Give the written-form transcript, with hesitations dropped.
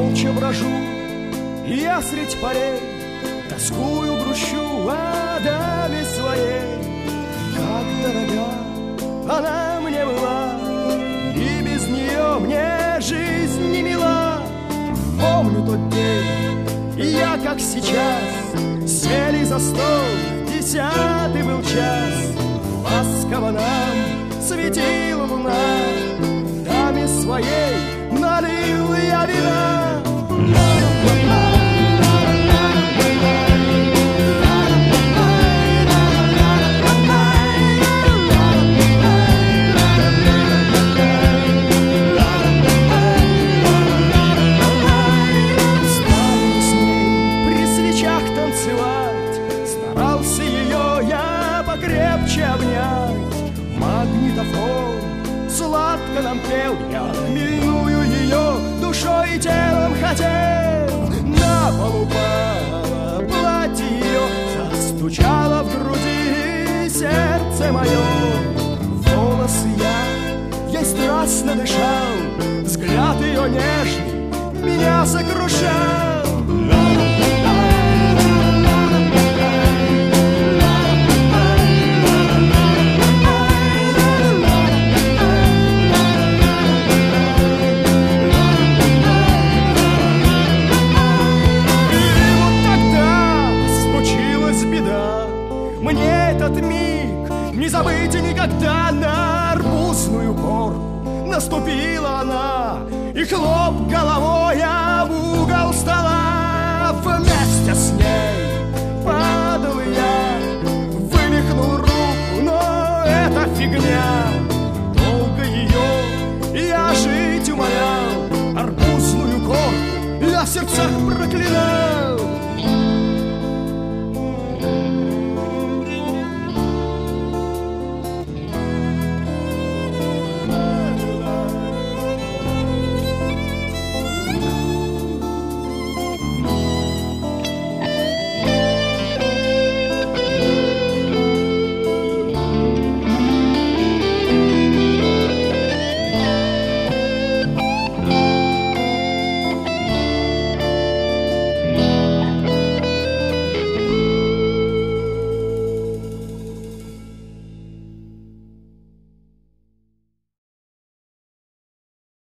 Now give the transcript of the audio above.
молча брожу, и я средь полей тоскую, грущу о даме своей. Как дорога она мне была, и без нее мне жизнь не мила. Помню тот день, и я, как сейчас, сели за стол, 10-й был час. Ласково нам светила луна, даме своей налил я вина. Старался ее я покрепче обнять. Магнитофон сладко нам пел, я хмельную ее душой и телом хотел. На полу упало платье ее, застучало в груди сердце мое. Волосы я ей страстно дышал, взгляд ее нежный меня сокрушал. Мне этот миг не забыть никогда. На арбузную гору наступила она, и хлоп головой об угол стола. Вместе с ней падал я, вывихнул руку, но это фигня. Долго ее я жить умолял, арбузную гору я в сердцах проклинал.